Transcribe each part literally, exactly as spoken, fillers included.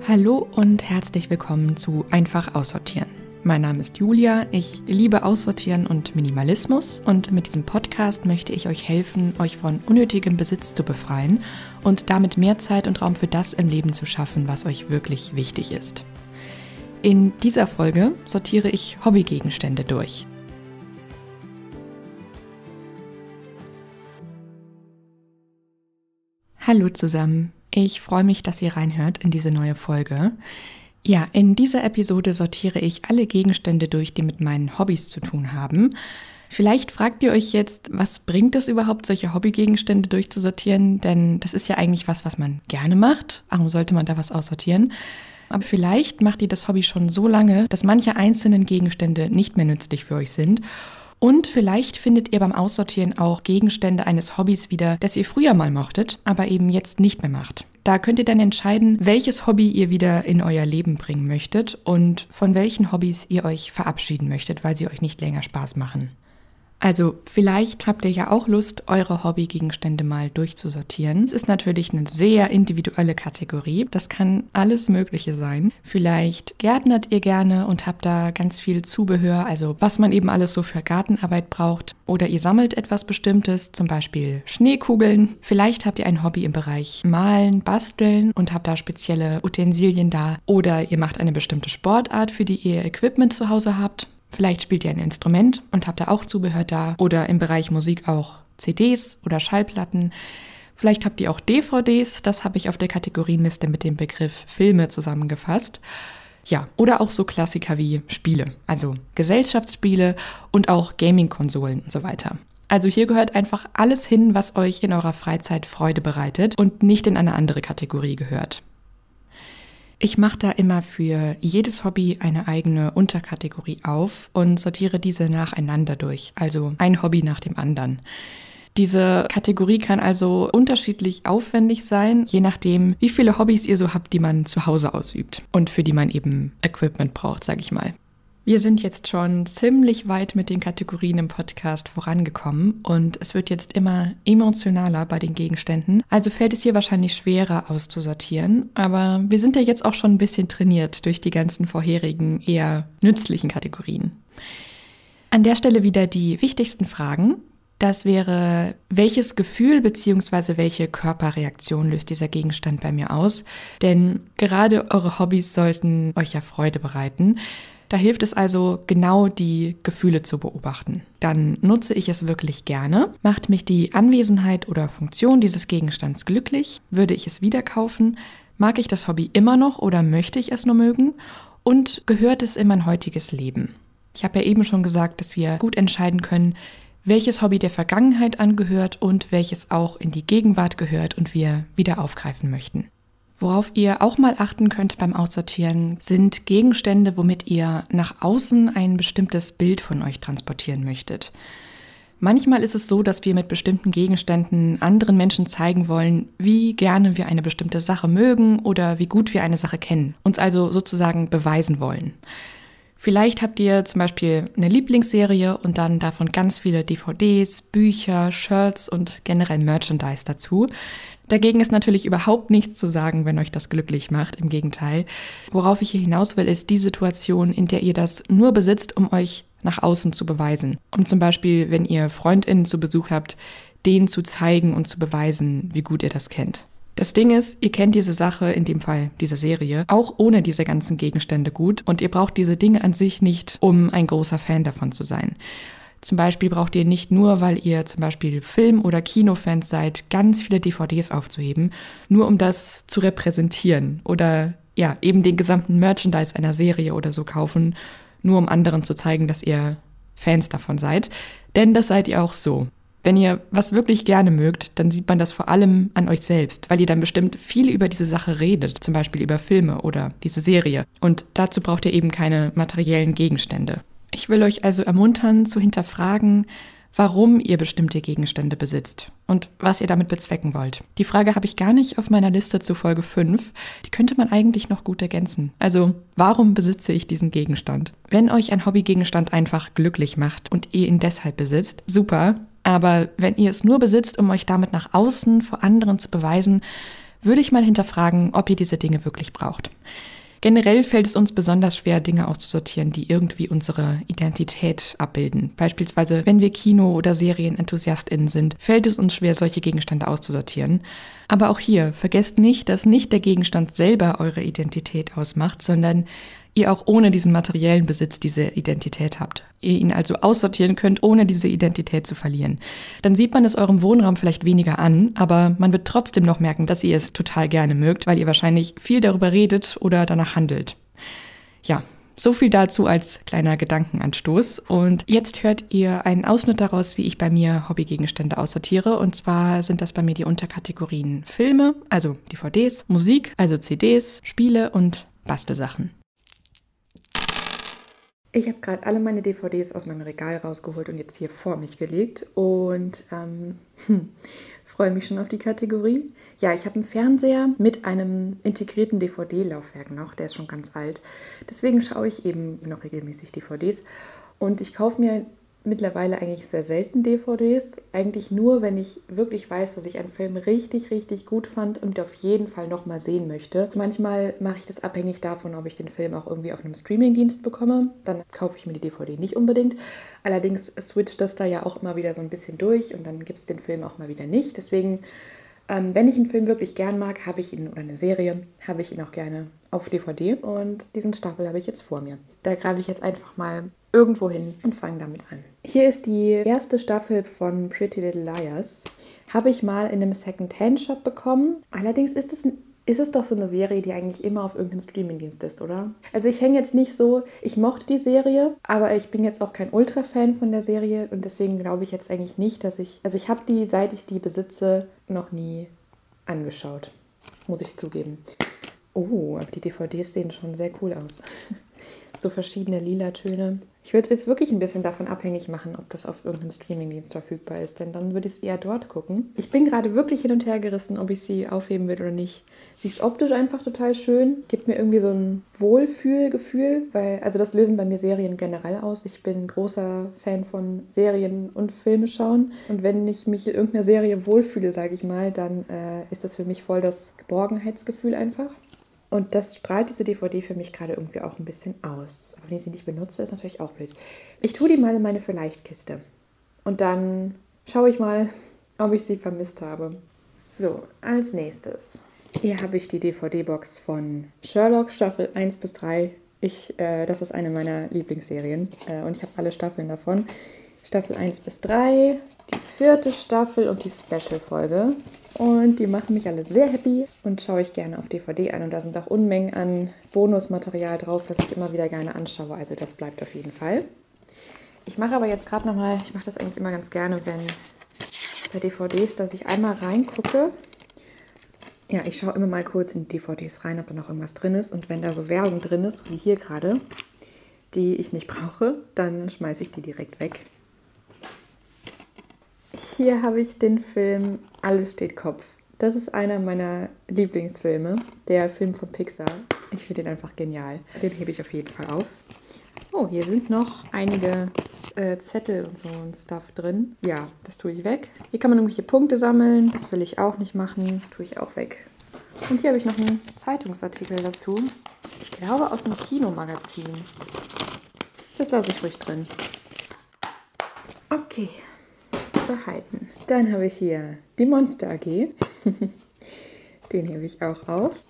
Hallo und herzlich willkommen zu Einfach aussortieren. Mein Name ist Julia, ich liebe Aussortieren und Minimalismus und mit diesem Podcast möchte ich euch helfen, euch von unnötigem Besitz zu befreien und damit mehr Zeit und Raum für das im Leben zu schaffen, was euch wirklich wichtig ist. In dieser Folge sortiere ich Hobbygegenstände durch. Hallo zusammen, ich freue mich, dass ihr reinhört in diese neue Folge. Ja, in dieser Episode sortiere ich alle Gegenstände durch, die mit meinen Hobbys zu tun haben. Vielleicht fragt ihr euch jetzt, was bringt es überhaupt, solche Hobbygegenstände durchzusortieren? Denn das ist ja eigentlich was, was man gerne macht. Warum sollte man da was aussortieren? Aber vielleicht macht ihr das Hobby schon so lange, dass manche einzelnen Gegenstände nicht mehr nützlich für euch sind. Und vielleicht findet ihr beim Aussortieren auch Gegenstände eines Hobbys wieder, das ihr früher mal mochtet, aber eben jetzt nicht mehr macht. Da könnt ihr dann entscheiden, welches Hobby ihr wieder in euer Leben bringen möchtet und von welchen Hobbys ihr euch verabschieden möchtet, weil sie euch nicht länger Spaß machen. Also vielleicht habt ihr ja auch Lust, eure Hobbygegenstände mal durchzusortieren. Es ist natürlich eine sehr individuelle Kategorie. Das kann alles Mögliche sein. Vielleicht gärtnert ihr gerne und habt da ganz viel Zubehör, also was man eben alles so für Gartenarbeit braucht. Oder ihr sammelt etwas Bestimmtes, zum Beispiel Schneekugeln. Vielleicht habt ihr ein Hobby im Bereich Malen, Basteln und habt da spezielle Utensilien da. Oder ihr macht eine bestimmte Sportart, für die ihr Equipment zu Hause habt. Vielleicht spielt ihr ein Instrument und habt da auch Zubehör da oder im Bereich Musik auch C Ds oder Schallplatten. Vielleicht habt ihr auch D V Ds, das habe ich auf der Kategorienliste mit dem Begriff Filme zusammengefasst. Ja, oder auch so Klassiker wie Spiele, also Gesellschaftsspiele und auch Gaming-Konsolen und so weiter. Also hier gehört einfach alles hin, was euch in eurer Freizeit Freude bereitet und nicht in eine andere Kategorie gehört. Ich mache da immer für jedes Hobby eine eigene Unterkategorie auf und sortiere diese nacheinander durch, also ein Hobby nach dem anderen. Diese Kategorie kann also unterschiedlich aufwendig sein, je nachdem, wie viele Hobbys ihr so habt, die man zu Hause ausübt und für die man eben Equipment braucht, sage ich mal. Wir sind jetzt schon ziemlich weit mit den Kategorien im Podcast vorangekommen und es wird jetzt immer emotionaler bei den Gegenständen. Also fällt es hier wahrscheinlich schwerer auszusortieren, aber wir sind ja jetzt auch schon ein bisschen trainiert durch die ganzen vorherigen eher nützlichen Kategorien. An der Stelle wieder die wichtigsten Fragen. Das wäre, welches Gefühl bzw. welche Körperreaktion löst dieser Gegenstand bei mir aus? Denn gerade eure Hobbys sollten euch ja Freude bereiten. Da hilft es also, genau die Gefühle zu beobachten. Dann nutze ich es wirklich gerne. Macht mich die Anwesenheit oder Funktion dieses Gegenstands glücklich? Würde ich es wieder kaufen? Mag ich das Hobby immer noch oder möchte ich es nur mögen? Und gehört es in mein heutiges Leben? Ich habe ja eben schon gesagt, dass wir gut entscheiden können, welches Hobby der Vergangenheit angehört und welches auch in die Gegenwart gehört und wir wieder aufgreifen möchten. Worauf ihr auch mal achten könnt beim Aussortieren, sind Gegenstände, womit ihr nach außen ein bestimmtes Bild von euch transportieren möchtet. Manchmal ist es so, dass wir mit bestimmten Gegenständen anderen Menschen zeigen wollen, wie gerne wir eine bestimmte Sache mögen oder wie gut wir eine Sache kennen, uns also sozusagen beweisen wollen. Vielleicht habt ihr zum Beispiel eine Lieblingsserie und dann davon ganz viele D V Ds, Bücher, Shirts und generell Merchandise dazu. Dagegen ist natürlich überhaupt nichts zu sagen, wenn euch das glücklich macht, im Gegenteil. Worauf ich hier hinaus will, ist die Situation, in der ihr das nur besitzt, um euch nach außen zu beweisen. Um zum Beispiel, wenn ihr FreundInnen zu Besuch habt, denen zu zeigen und zu beweisen, wie gut ihr das kennt. Das Ding ist, ihr kennt diese Sache, in dem Fall diese Serie, auch ohne diese ganzen Gegenstände gut und ihr braucht diese Dinge an sich nicht, um ein großer Fan davon zu sein. Zum Beispiel braucht ihr nicht nur, weil ihr zum Beispiel Film- oder Kinofans seid, ganz viele D V Ds aufzuheben, nur um das zu repräsentieren oder ja, eben den gesamten Merchandise einer Serie oder so kaufen, nur um anderen zu zeigen, dass ihr Fans davon seid. Denn das seid ihr auch so. Wenn ihr was wirklich gerne mögt, dann sieht man das vor allem an euch selbst, weil ihr dann bestimmt viel über diese Sache redet, zum Beispiel über Filme oder diese Serie. Und dazu braucht ihr eben keine materiellen Gegenstände. Ich will euch also ermuntern, zu hinterfragen, warum ihr bestimmte Gegenstände besitzt und was ihr damit bezwecken wollt. Die Frage habe ich gar nicht auf meiner Liste zu Folge fünf. Die könnte man eigentlich noch gut ergänzen. Also, warum besitze ich diesen Gegenstand? Wenn euch ein Hobbygegenstand einfach glücklich macht und ihr ihn deshalb besitzt, super. Aber wenn ihr es nur besitzt, um euch damit nach außen vor anderen zu beweisen, würde ich mal hinterfragen, ob ihr diese Dinge wirklich braucht. Generell fällt es uns besonders schwer, Dinge auszusortieren, die irgendwie unsere Identität abbilden. Beispielsweise, wenn wir Kino- oder SerienenthusiastInnen sind, fällt es uns schwer, solche Gegenstände auszusortieren. Aber auch hier, vergesst nicht, dass nicht der Gegenstand selber eure Identität ausmacht, sondern ihr auch ohne diesen materiellen Besitz diese Identität habt. Ihr ihn also aussortieren könnt, ohne diese Identität zu verlieren. Dann sieht man es eurem Wohnraum vielleicht weniger an, aber man wird trotzdem noch merken, dass ihr es total gerne mögt, weil ihr wahrscheinlich viel darüber redet oder danach handelt. Ja, so viel dazu als kleiner Gedankenanstoß. Und jetzt hört ihr einen Ausschnitt daraus, wie ich bei mir Hobbygegenstände aussortiere. Und zwar sind das bei mir die Unterkategorien Filme, also D V Ds, Musik, also C Ds, Spiele und Bastelsachen. Ich habe gerade alle meine D V Ds aus meinem Regal rausgeholt und jetzt hier vor mich gelegt und ähm, hm, freue mich schon auf die Kategorie. Ja, ich habe einen Fernseher mit einem integrierten D V D-Laufwerk noch, der ist schon ganz alt. Deswegen schaue ich eben noch regelmäßig D V Ds und ich kaufe mir mittlerweile eigentlich sehr selten D V Ds. Eigentlich nur, wenn ich wirklich weiß, dass ich einen Film richtig, richtig gut fand und auf jeden Fall nochmal sehen möchte. Manchmal mache ich das abhängig davon, ob ich den Film auch irgendwie auf einem Streamingdienst bekomme. Dann kaufe ich mir die D V D nicht unbedingt. Allerdings switcht das da ja auch immer wieder so ein bisschen durch und dann gibt es den Film auch mal wieder nicht. Deswegen, ähm, wenn ich einen Film wirklich gern mag, habe ich ihn, oder eine Serie, habe ich ihn auch gerne auf D V D. Und diesen Stapel habe ich jetzt vor mir. Da greife ich jetzt einfach mal irgendwo hin und fange damit an. Hier ist die erste Staffel von Pretty Little Liars. Habe ich mal in einem Second-Hand-Shop bekommen. Allerdings ist es, ist es doch so eine Serie, die eigentlich immer auf irgendeinem Streamingdienst ist, oder? Also ich hänge jetzt nicht so, ich mochte die Serie, aber ich bin jetzt auch kein Ultra-Fan von der Serie und deswegen glaube ich jetzt eigentlich nicht, dass ich, also ich habe die, seit ich die besitze, noch nie angeschaut. Muss ich zugeben. Oh, aber die D V Ds sehen schon sehr cool aus. So verschiedene lila Töne. Ich würde es jetzt wirklich ein bisschen davon abhängig machen, ob das auf irgendeinem Streamingdienst verfügbar ist, denn dann würde ich es eher dort gucken. Ich bin gerade wirklich hin und her gerissen, ob ich sie aufheben will oder nicht. Sie ist optisch einfach total schön, gibt mir irgendwie so ein Wohlfühlgefühl, weil, also das lösen bei mir Serien generell aus. Ich bin großer Fan von Serien und Filme schauen und wenn ich mich in irgendeiner Serie wohlfühle, sage ich mal, dann äh, ist das für mich voll das Geborgenheitsgefühl einfach. Und das strahlt diese D V D für mich gerade irgendwie auch ein bisschen aus. Aber wenn ich sie nicht benutze, ist natürlich auch blöd. Ich tue die mal in meine Vielleicht-Kiste. Und dann schaue ich mal, ob ich sie vermisst habe. So, als nächstes. Hier habe ich die D V D-Box von Sherlock, Staffel eins bis drei. Ich, äh, das ist eine meiner Lieblingsserien. Äh, und ich habe alle Staffeln davon. Staffel eins bis drei, die vierte Staffel und die Special-Folge. Und die machen mich alle sehr happy und schaue ich gerne auf D V D an. Und da sind auch Unmengen an Bonusmaterial drauf, was ich immer wieder gerne anschaue. Also das bleibt auf jeden Fall. Ich mache aber jetzt gerade nochmal, ich mache das eigentlich immer ganz gerne, wenn bei D V Ds, dass ich einmal reingucke. Ja, ich schaue immer mal kurz in die D V Ds rein, ob da noch irgendwas drin ist. Und wenn da so Werbung drin ist, wie hier gerade, die ich nicht brauche, dann schmeiße ich die direkt weg. Hier habe ich den Film Alles steht Kopf. Das ist einer meiner Lieblingsfilme, der Film von Pixar. Ich finde den einfach genial. Den hebe ich auf jeden Fall auf. Oh, hier sind noch einige äh, Zettel und so und Stuff drin. Ja, das tue ich weg. Hier kann man irgendwelche Punkte sammeln. Das will ich auch nicht machen. Tue ich auch weg. Und hier habe ich noch einen Zeitungsartikel dazu. Ich glaube aus einem Kinomagazin. Das lasse ich ruhig drin. Okay. Behalten. Dann habe ich hier die Monster A G. Den hebe ich auch auf.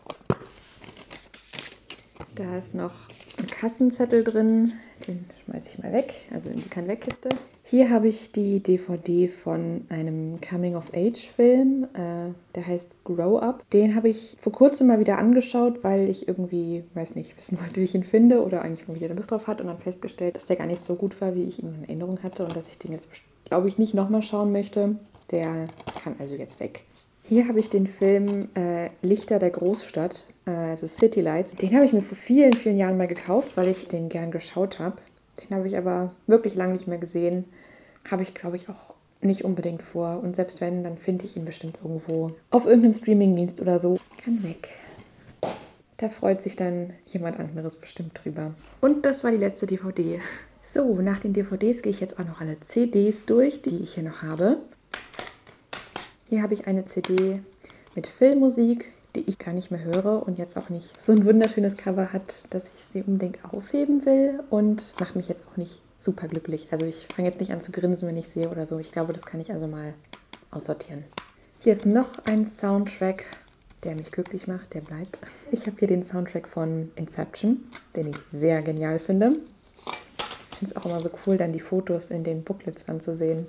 Da ist noch ein Kassenzettel drin. Den schmeiße ich mal weg, also in die Kann-Weg-Kiste. Hier habe ich die D V D von einem Coming-of-Age-Film. Äh, der heißt Grow Up. Den habe ich vor kurzem mal wieder angeschaut, weil ich irgendwie, weiß nicht, wissen wollte, wie ich ihn finde oder eigentlich mal wieder Lust drauf hatte und dann festgestellt, dass der gar nicht so gut war, wie ich ihn in Erinnerung hatte und dass ich den jetzt, glaube ich, nicht nochmal schauen möchte. Der kann also jetzt weg. Hier habe ich den Film äh, Lichter der Großstadt, äh, also City Lights. Den habe ich mir vor vielen, vielen Jahren mal gekauft, weil ich den gern geschaut habe. Den habe ich aber wirklich lange nicht mehr gesehen. Habe ich, glaube ich, auch nicht unbedingt vor. Und selbst wenn, dann finde ich ihn bestimmt irgendwo auf irgendeinem Streamingdienst oder so. Kann weg. Da freut sich dann jemand anderes bestimmt drüber. Und das war die letzte D V D. So, nach den D V Ds gehe ich jetzt auch noch alle C Ds durch, die ich hier noch habe. Hier habe ich eine C D mit Filmmusik. die ich gar nicht mehr höre und jetzt auch nicht so ein wunderschönes Cover hat, dass ich sie unbedingt aufheben will und macht mich jetzt auch nicht super glücklich. Also ich fange jetzt nicht an zu grinsen, wenn ich sehe oder so. Ich glaube, das kann ich also mal aussortieren. Hier ist noch ein Soundtrack, der mich glücklich macht, der bleibt. Ich habe hier den Soundtrack von Inception, den ich sehr genial finde. Ich finde es auch immer so cool, dann die Fotos in den Booklets anzusehen.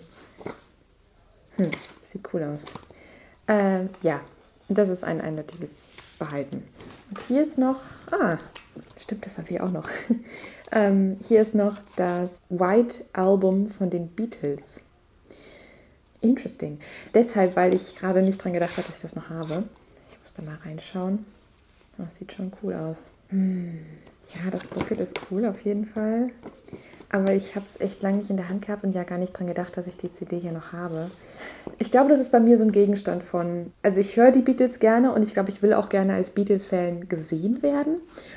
Hm, sieht cool aus. Äh, ja, das ist ein eindeutiges Behalten. Und hier ist noch, ah, stimmt, das habe ich auch noch. ähm, hier ist noch das White Album von den Beatles. Interesting. Deshalb, weil ich gerade nicht dran gedacht habe, dass ich das noch habe. Ich muss da mal reinschauen. Das sieht schon cool aus. Hm. Ja, das Booklet ist cool auf jeden Fall. Aber ich habe es echt lange nicht in der Hand gehabt und ja gar nicht dran gedacht, dass ich die C D hier noch habe. Ich glaube, das ist bei mir so ein Gegenstand von, also ich höre die Beatles gerne und ich glaube, ich will auch gerne als Beatles-Fan gesehen werden.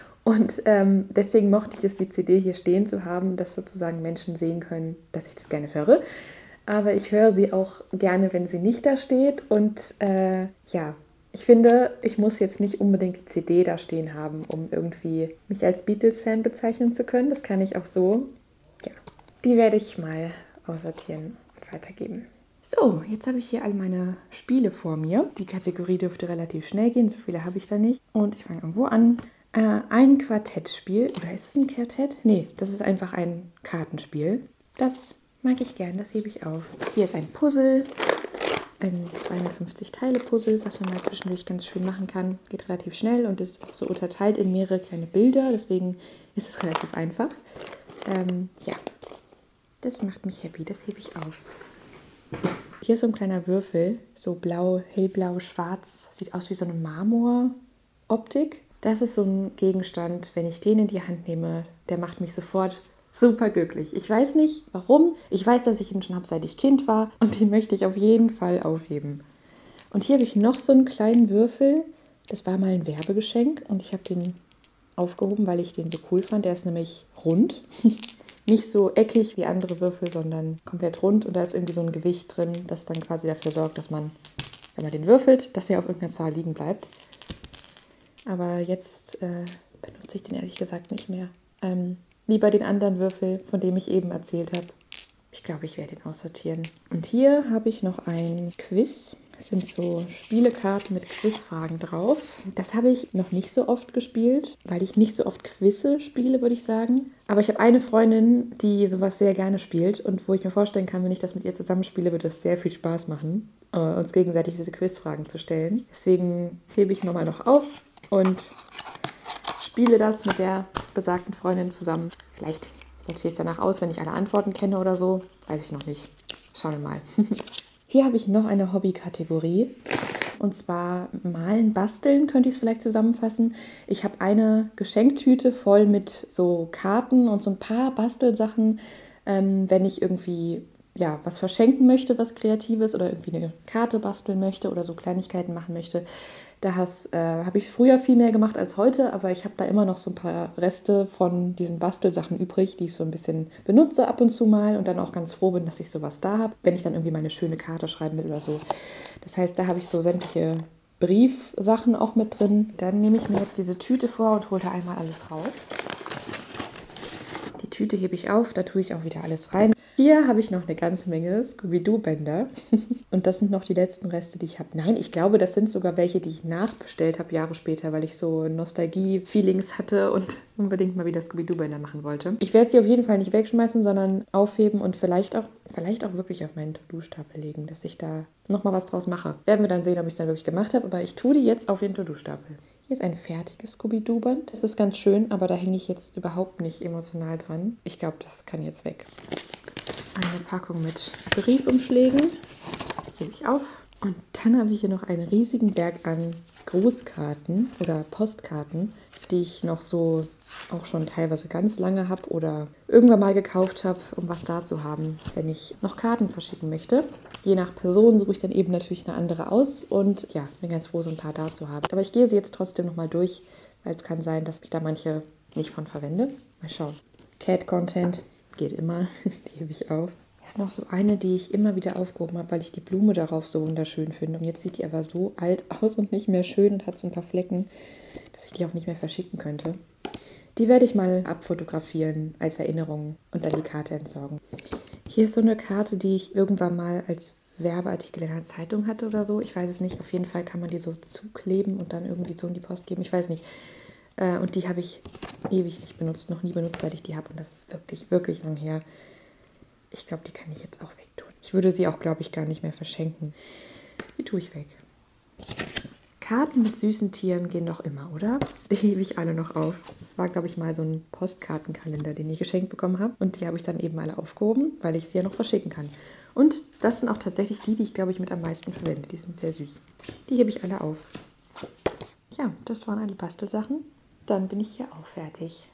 Und ähm, deswegen mochte ich es, die C D hier stehen zu haben, dass sozusagen Menschen sehen können, dass ich das gerne höre. Aber ich höre sie auch gerne, wenn sie nicht da steht. Und äh, ja, ich finde, ich muss jetzt nicht unbedingt die C D da stehen haben, um irgendwie mich als Beatles-Fan bezeichnen zu können. Das kann ich auch so. Ja, die werde ich mal aussortieren und weitergeben. So, jetzt habe ich hier all meine Spiele vor mir. Die Kategorie dürfte relativ schnell gehen, so viele habe ich da nicht. Und ich fange irgendwo an. Äh, ein Quartettspiel, oder ist es ein Quartett? Nee, das ist einfach ein Kartenspiel. Das mag ich gern, das hebe ich auf. Hier ist ein Puzzle, ein zweihundertfünfzig-Teile-Puzzle, was man mal zwischendurch ganz schön machen kann. Geht relativ schnell und ist auch so unterteilt in mehrere kleine Bilder, deswegen ist es relativ einfach. Ähm, ja, das macht mich happy, das hebe ich auf. Hier ist so ein kleiner Würfel, so blau, hellblau, schwarz, sieht aus wie so eine Marmor-Optik. Das ist so ein Gegenstand, wenn ich den in die Hand nehme, der macht mich sofort super glücklich. Ich weiß nicht, warum. Ich weiß, dass ich ihn schon habe, seit ich Kind war und den möchte ich auf jeden Fall aufheben. Und hier habe ich noch so einen kleinen Würfel. Das war mal ein Werbegeschenk und ich habe den aufgehoben, weil ich den so cool fand. Der ist nämlich rund. Nicht so eckig wie andere Würfel, sondern komplett rund. Und da ist irgendwie so ein Gewicht drin, das dann quasi dafür sorgt, dass man, wenn man den würfelt, dass er auf irgendeiner Zahl liegen bleibt. Aber jetzt äh, benutze ich den ehrlich gesagt nicht mehr. Ähm, wie bei den anderen Würfel, von dem ich eben erzählt habe. Ich glaube, ich werde ihn aussortieren. Und hier habe ich noch ein Quiz. Das sind so Spielekarten mit Quizfragen drauf. Das habe ich noch nicht so oft gespielt, weil ich nicht so oft Quizze spiele, würde ich sagen. Aber ich habe eine Freundin, die sowas sehr gerne spielt und wo ich mir vorstellen kann, wenn ich das mit ihr zusammenspiele, wird es sehr viel Spaß machen, uns gegenseitig diese Quizfragen zu stellen. Deswegen hebe ich nochmal noch auf und spiele das mit der besagten Freundin zusammen. Vielleicht sortiere ich es danach aus, wenn ich alle Antworten kenne oder so. Weiß ich noch nicht. Schauen wir mal. Hier habe ich noch eine Hobbykategorie. Und zwar Malen, Basteln könnte ich es vielleicht zusammenfassen. Ich habe eine Geschenktüte voll mit so Karten und so ein paar Bastelsachen, ähm, wenn ich irgendwie ja, was verschenken möchte, was Kreatives oder irgendwie eine Karte basteln möchte oder so Kleinigkeiten machen möchte. Da äh, habe ich früher viel mehr gemacht als heute, aber ich habe da immer noch so ein paar Reste von diesen Bastelsachen übrig, die ich so ein bisschen benutze ab und zu mal und dann auch ganz froh bin, dass ich sowas da habe, wenn ich dann irgendwie mal eine schöne Karte schreiben will oder so. Das heißt, da habe ich so sämtliche Briefsachen auch mit drin. Dann nehme ich mir jetzt diese Tüte vor und hole da einmal alles raus. Die Tüte hebe ich auf, da tue ich auch wieder alles rein. Hier habe ich noch eine ganze Menge Scooby-Doo-Bänder. Und das sind noch die letzten Reste, die ich habe. Nein, ich glaube, das sind sogar welche, die ich nachbestellt habe, Jahre später, weil ich so Nostalgie-Feelings hatte und unbedingt mal wieder Scooby-Doo-Bänder machen wollte. Ich werde sie auf jeden Fall nicht wegschmeißen, sondern aufheben und vielleicht auch, vielleicht auch wirklich auf meinen To-Do-Stapel legen, dass ich da nochmal was draus mache. Werden wir dann sehen, ob ich es dann wirklich gemacht habe, aber ich tue die jetzt auf den To-Do-Stapel. Hier ist ein fertiges Scooby-Doo-Band. Das ist ganz schön, aber da hänge ich jetzt überhaupt nicht emotional dran. Ich glaube, das kann jetzt weg. Eine Packung mit Briefumschlägen. Hebe ich auf. Und dann habe ich hier noch einen riesigen Berg an Grußkarten oder Postkarten, die ich noch so auch schon teilweise ganz lange habe oder irgendwann mal gekauft habe, um was da zu haben, wenn ich noch Karten verschicken möchte. Je nach Person suche ich dann eben natürlich eine andere aus und ja, bin ganz froh, so ein paar da zu haben. Aber ich gehe sie jetzt trotzdem nochmal durch, weil es kann sein, dass ich da manche nicht von verwende. Mal schauen. Cat-Content geht immer, die hebe ich auf. Ist noch so eine, die ich immer wieder aufgehoben habe, weil ich die Blume darauf so wunderschön finde. Und jetzt sieht die aber so alt aus und nicht mehr schön und hat so ein paar Flecken, dass ich die auch nicht mehr verschicken könnte. Die werde ich mal abfotografieren als Erinnerung und dann die Karte entsorgen. Hier ist so eine Karte, die ich irgendwann mal als Werbeartikel in einer Zeitung hatte oder so. Ich weiß es nicht. Auf jeden Fall kann man die so zukleben und dann irgendwie so in die Post geben. Ich weiß nicht. Und die habe ich ewig nicht benutzt, noch nie benutzt, seit ich die habe. Und das ist wirklich, wirklich lang her. Ich glaube, die kann ich jetzt auch wegtun. Ich würde sie auch, glaube ich, gar nicht mehr verschenken. Die tue ich weg. Karten mit süßen Tieren gehen doch immer, oder? Die hebe ich alle noch auf. Das war, glaube ich, mal so ein Postkartenkalender, den ich geschenkt bekommen habe. Und die habe ich dann eben alle aufgehoben, weil ich sie ja noch verschicken kann. Und das sind auch tatsächlich die, die ich, glaube ich, mit am meisten verwende. Die sind sehr süß. Die hebe ich alle auf. Ja, das waren alle Bastelsachen. Dann bin ich hier auch fertig.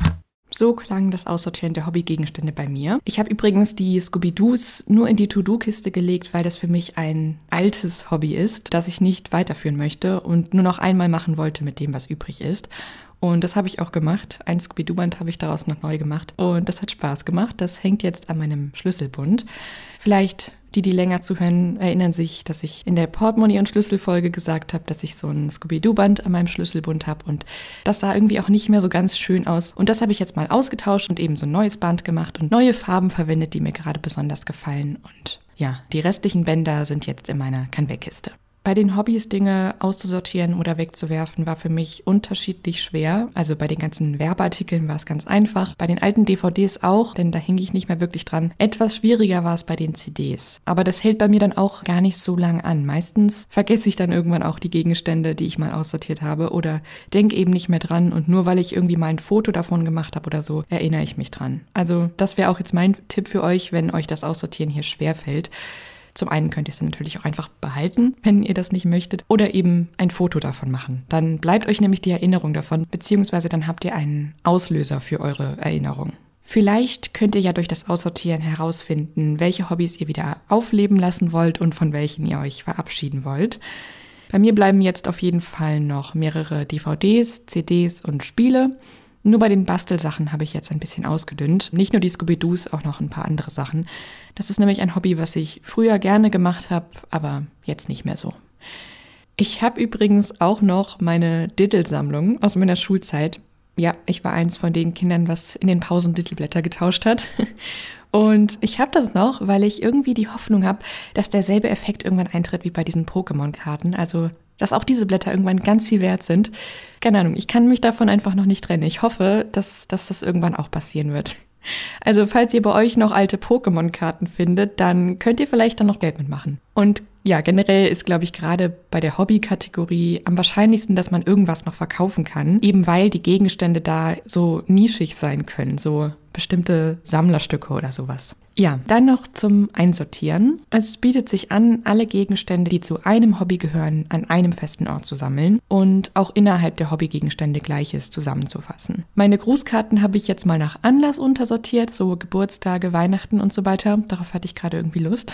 So klang das Aussortieren der Hobbygegenstände bei mir. Ich habe übrigens die Scooby-Doos nur in die To-Do-Kiste gelegt, weil das für mich ein altes Hobby ist, das ich nicht weiterführen möchte und nur noch einmal machen wollte mit dem, was übrig ist. Und das habe ich auch gemacht. Ein Scooby-Doo-Band habe ich daraus noch neu gemacht. Und das hat Spaß gemacht. Das hängt jetzt an meinem Schlüsselbund. Vielleicht die, die länger zuhören, erinnern sich, dass ich in der Portemonnaie- und Schlüsselfolge gesagt habe, dass ich so ein Scooby-Doo-Band an meinem Schlüsselbund habe. Und das sah irgendwie auch nicht mehr so ganz schön aus. Und das habe ich jetzt mal ausgetauscht und eben so ein neues Band gemacht und neue Farben verwendet, die mir gerade besonders gefallen. Und ja, die restlichen Bänder sind jetzt in meiner Kann-Weg-Kiste. Bei den Hobbys Dinge auszusortieren oder wegzuwerfen war für mich unterschiedlich schwer. Also bei den ganzen Werbeartikeln war es ganz einfach. Bei den alten D V Ds auch, denn da hing ich nicht mehr wirklich dran. Etwas schwieriger war es bei den C Ds. Aber das hält bei mir dann auch gar nicht so lang an. Meistens vergesse ich dann irgendwann auch die Gegenstände, die ich mal aussortiert habe oder denke eben nicht mehr dran. Und nur weil ich irgendwie mal ein Foto davon gemacht habe oder so, erinnere ich mich dran. Also das wäre auch jetzt mein Tipp für euch, wenn euch das Aussortieren hier schwerfällt. Zum einen könnt ihr es dann natürlich auch einfach behalten, wenn ihr das nicht möchtet, oder eben ein Foto davon machen. Dann bleibt euch nämlich die Erinnerung davon, beziehungsweise dann habt ihr einen Auslöser für eure Erinnerung. Vielleicht könnt ihr ja durch das Aussortieren herausfinden, welche Hobbys ihr wieder aufleben lassen wollt und von welchen ihr euch verabschieden wollt. Bei mir bleiben jetzt auf jeden Fall noch mehrere D V Ds, C Ds und Spiele. Nur bei den Bastelsachen habe ich jetzt ein bisschen ausgedünnt. Nicht nur die Scooby-Doos, auch noch ein paar andere Sachen. Das ist nämlich ein Hobby, was ich früher gerne gemacht habe, aber jetzt nicht mehr so. Ich habe übrigens auch noch meine Diddle-Sammlung aus meiner Schulzeit. Ja, ich war eins von den Kindern, was in den Pausen Diddleblätter getauscht hat. Und ich habe das noch, weil ich irgendwie die Hoffnung habe, dass derselbe Effekt irgendwann eintritt wie bei diesen Pokémon-Karten. Also dass auch diese Blätter irgendwann ganz viel wert sind. Keine Ahnung, ich kann mich davon einfach noch nicht trennen. Ich hoffe, dass, dass das irgendwann auch passieren wird. Also falls ihr bei euch noch alte Pokémon-Karten findet, dann könnt ihr vielleicht dann noch Geld mitmachen. Und ja, generell ist, glaube ich, gerade bei der Hobby-Kategorie am wahrscheinlichsten, dass man irgendwas noch verkaufen kann, eben weil die Gegenstände da so nischig sein können, so bestimmte Sammlerstücke oder sowas. Ja, dann noch zum Einsortieren. Es bietet sich an, alle Gegenstände, die zu einem Hobby gehören, an einem festen Ort zu sammeln und auch innerhalb der Hobbygegenstände Gleiches zusammenzufassen. Meine Grußkarten habe ich jetzt mal nach Anlass untersortiert, so Geburtstage, Weihnachten und so weiter. Darauf hatte ich gerade irgendwie Lust.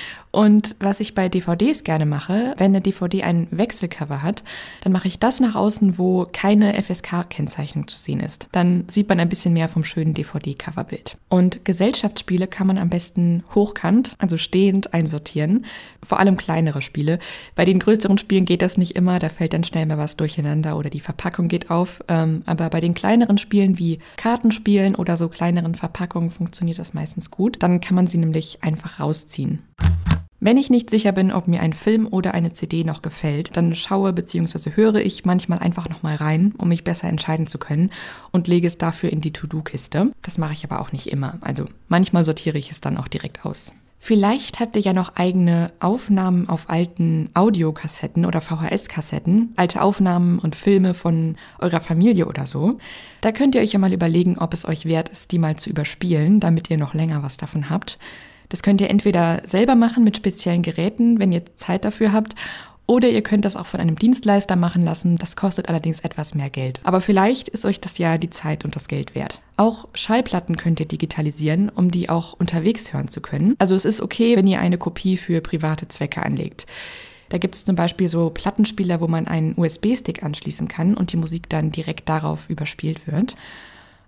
Und was ich bei D V Ds gerne mache, wenn eine D V D ein Wechselcover hat, dann mache ich das nach außen, wo keine F S K-Kennzeichnung zu sehen ist. Dann sieht man ein bisschen mehr vom schönen D V D-Coverbild. Und Gesellschaftsspiele kann man am besten hochkant, also stehend, einsortieren. Vor allem kleinere Spiele. Bei den größeren Spielen geht das nicht immer, da fällt dann schnell mal was durcheinander oder die Verpackung geht auf. Aber bei den kleineren Spielen wie Kartenspielen oder so kleineren Verpackungen funktioniert das meistens gut. Dann kann man sie nämlich einfach rausziehen. Wenn ich nicht sicher bin, ob mir ein Film oder eine C D noch gefällt, dann schaue bzw. höre ich manchmal einfach nochmal rein, um mich besser entscheiden zu können und lege es dafür in die To-Do-Kiste. Das mache ich aber auch nicht immer. Also manchmal sortiere ich es dann auch direkt aus. Vielleicht habt ihr ja noch eigene Aufnahmen auf alten Audiokassetten oder V H S-Kassetten, alte Aufnahmen und Filme von eurer Familie oder so. Da könnt ihr euch ja mal überlegen, ob es euch wert ist, die mal zu überspielen, damit ihr noch länger was davon habt. Das könnt ihr entweder selber machen mit speziellen Geräten, wenn ihr Zeit dafür habt, oder ihr könnt das auch von einem Dienstleister machen lassen. Das kostet allerdings etwas mehr Geld. Aber vielleicht ist euch das ja die Zeit und das Geld wert. Auch Schallplatten könnt ihr digitalisieren, um die auch unterwegs hören zu können. Also es ist okay, wenn ihr eine Kopie für private Zwecke anlegt. Da gibt es zum Beispiel so Plattenspieler, wo man einen U S B-Stick anschließen kann und die Musik dann direkt darauf überspielt wird.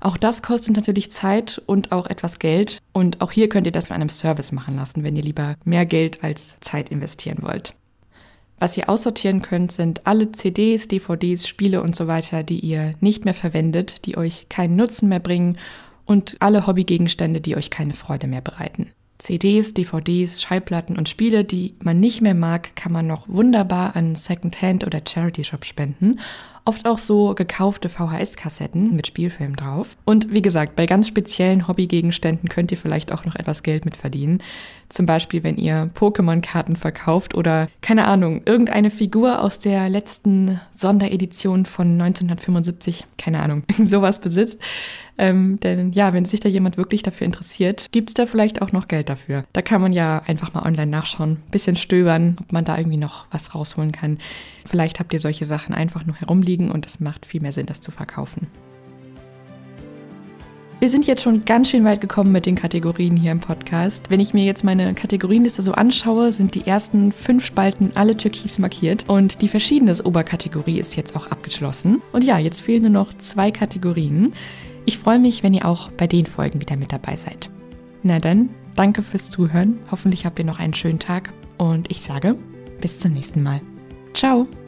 Auch das kostet natürlich Zeit und auch etwas Geld. Und auch hier könnt ihr das von einem Service machen lassen, wenn ihr lieber mehr Geld als Zeit investieren wollt. Was ihr aussortieren könnt, sind alle C Ds, D V Ds, Spiele und so weiter, die ihr nicht mehr verwendet, die euch keinen Nutzen mehr bringen und alle Hobbygegenstände, die euch keine Freude mehr bereiten. C Ds, D V Ds, Schallplatten und Spiele, die man nicht mehr mag, kann man noch wunderbar an Secondhand- oder Charity-Shops spenden. Oft auch so gekaufte V H S-Kassetten mit Spielfilm drauf. Und wie gesagt, bei ganz speziellen Hobbygegenständen könnt ihr vielleicht auch noch etwas Geld mit verdienen. Zum Beispiel, wenn ihr Pokémon-Karten verkauft oder, keine Ahnung, irgendeine Figur aus der letzten Sonderedition von neunzehnhundertfünfundsiebzig, keine Ahnung, sowas besitzt. Ähm, denn ja, wenn sich da jemand wirklich dafür interessiert, gibt es da vielleicht auch noch Geld dafür. Da kann man ja einfach mal online nachschauen, ein bisschen stöbern, ob man da irgendwie noch was rausholen kann. Vielleicht habt ihr solche Sachen einfach nur herumliegen und es macht viel mehr Sinn, das zu verkaufen. Wir sind jetzt schon ganz schön weit gekommen mit den Kategorien hier im Podcast. Wenn ich mir jetzt meine Kategorienliste so anschaue, sind die ersten fünf Spalten alle türkis markiert und die verschiedenes Oberkategorie ist jetzt auch abgeschlossen. Und ja, jetzt fehlen nur noch zwei Kategorien. Ich freue mich, wenn ihr auch bei den Folgen wieder mit dabei seid. Na dann, danke fürs Zuhören. Hoffentlich habt ihr noch einen schönen Tag und ich sage bis zum nächsten Mal. Ciao!